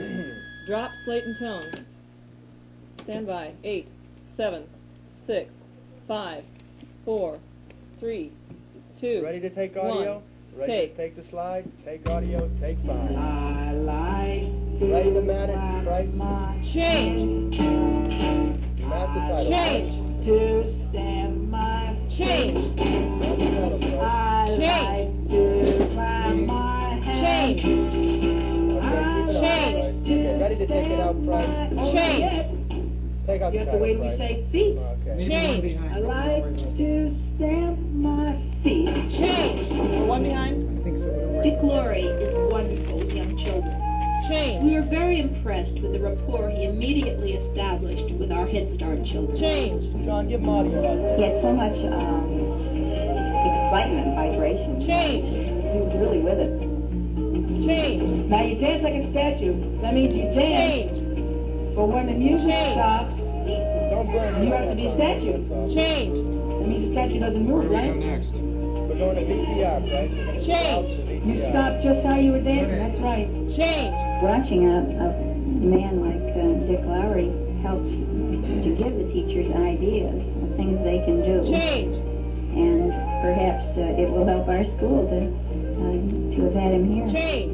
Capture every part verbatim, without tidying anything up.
Drop, slate, and tone. Stand by. Eight, seven, six, five, four, three, two, Ready to take audio? one. Ready Take. to take the slides? Take audio, take five. I like to Ready to mat it, wrap Bryce? my Change. Mat the title. Change. to stand my Change. Mat the title, Bryce. I Change. like to clap my hands. Change. Okay, keep it up, Change. Bryce. Okay, ready to take it out, Bryce? Change. Take out You the have to title, wait till we Bryce. say feet. Okay. Change. I like to stamp my feet. Change. One behind. Dick Laurie is wonderful with young children. Change. We are very impressed with the rapport he immediately established with our Head Start children. Change. John, give him audio out there. He had so much um, excitement and vibration. Change. He was really with it. Change. Now you dance like a statue. That means you dance. Change. But when the music Change. stops, Don't burn you have to be a statue. Change. That means the statue doesn't move, right? We're going to V T R, Bryce. We're going to Change. to V T R. You stop just how you were dancing. That's right. Change. Watching a, a man like uh, Dick Lowry helps to give the teachers ideas of things they can do. Change. And perhaps uh, it will help our school to, uh, to have had him here. Change.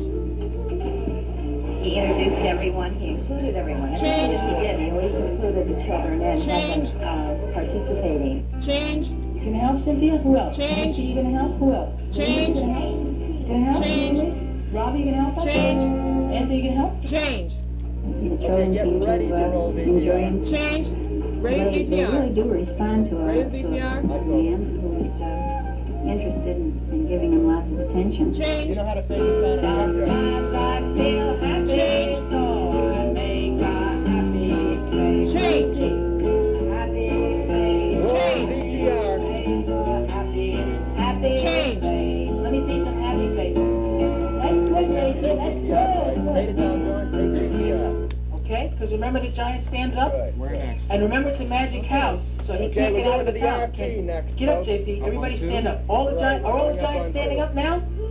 He introduced everyone. He included everyone. Change. Everything he did, he always included the children and Change. had them uh, participating. Change. You gonna help, Cynthia? Who else? Change. You gonna help? Who else? Change. You gonna help? You gonna help? Change. Robbie, you gonna help us? Change. Anthony, you gonna help? Change. The children get seem ready to to roll uh, V T R. enjoy him. Change. Ready They, V T they R. really do respond to a, Ready to V a T R. man who is uh, interested in, in giving them lots of attention. You Change. know how to fake it down and Sometimes I feel happy, so I make a happy face. Change. Happy face. Roll Change. V T R. Happy, happy Change. face. Let me see some happy faces. That's good, Jason. That's V T R, Bryce. good. Take it down, John. Take V T R. Okay, because remember the giant stands up? Good. Where next? And remember it's a magic house, so he Okay, can't we're get out going of to his the house. R P next, Get up, folks. J P. Up on Everybody two? stand up. All the Right, giant, are all the going up giants on standing two. up now?